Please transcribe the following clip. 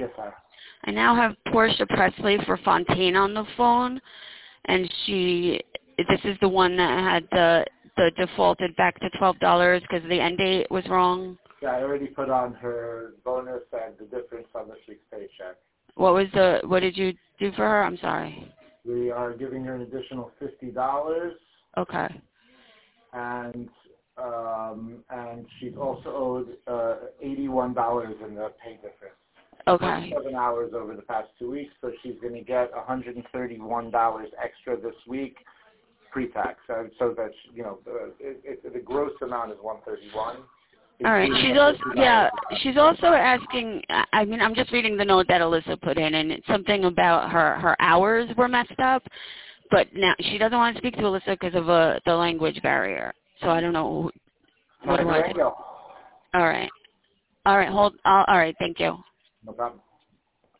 Yes, sir. I now have Portia Presley for Fontaine on the phone, and this is the one that had the defaulted back to $12 because the end date was wrong. Yeah, I already put on her bonus and the difference on this week's paycheck. What did you do for her? I'm sorry. We are giving her an additional $50. Okay. And she's also owed $81 in the pay difference. Okay. 7 hours over the past 2 weeks, so she's going to get $131 extra this week pre-tax. So that the gross amount is $131. All right. She's also asking. I mean, I'm just reading the note that Alyssa put in, and it's something about her hours were messed up. But now she doesn't want to speak to Alyssa because of the language barrier. So I don't know. What do I do? All right. All right. All right. Thank you. No problem.